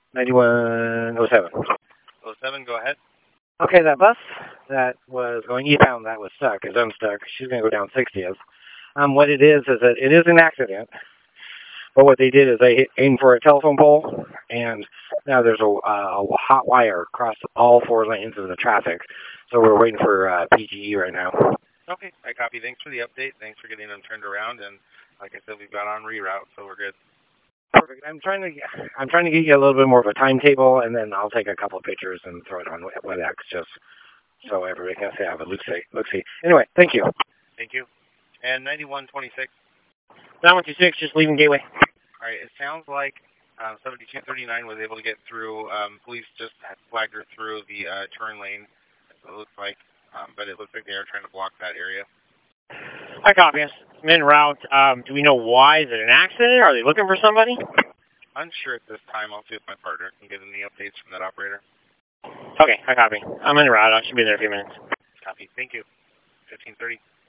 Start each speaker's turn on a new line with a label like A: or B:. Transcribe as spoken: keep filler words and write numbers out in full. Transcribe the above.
A: ninety-one oh seven.
B: oh seven, go ahead.
A: Okay, that bus that was going eastbound that was stuck is unstuck. She's going to go down sixtieth. Um, what it is is that it is an accident. But what they did is they aimed for a telephone pole, and now there's a, uh, a hot wire across all four lanes of the traffic. So we're waiting for uh, P G E right now.
B: Okay, I copy. Thanks for the update. Thanks for getting them turned around. And like I said, we've got on reroute, so we're good.
A: Perfect. I'm trying to I'm trying to get you a little bit more of a timetable, and then I'll take a couple of pictures and throw it on WebEx just so everybody can say I have a look see. Look see. Anyway, thank you.
B: Thank you. And ninety-one twenty-six.
A: nine one two six, just leaving Gateway.
B: All right. It sounds like um, seventy-two thirty-nine was able to get through. Um, police just flagged her through the uh, turn lane. It looks like, um, but it looks like they are trying to block that area.
A: Hi, copy. I'm en route. Um, do we know why? Is it an accident? Are they looking for somebody?
B: Unsure at this time. I'll see if my partner can get any updates from that operator.
A: Okay, I copy. I'm en route. I should be there in a few minutes.
B: Copy. Thank you. fifteen thirty.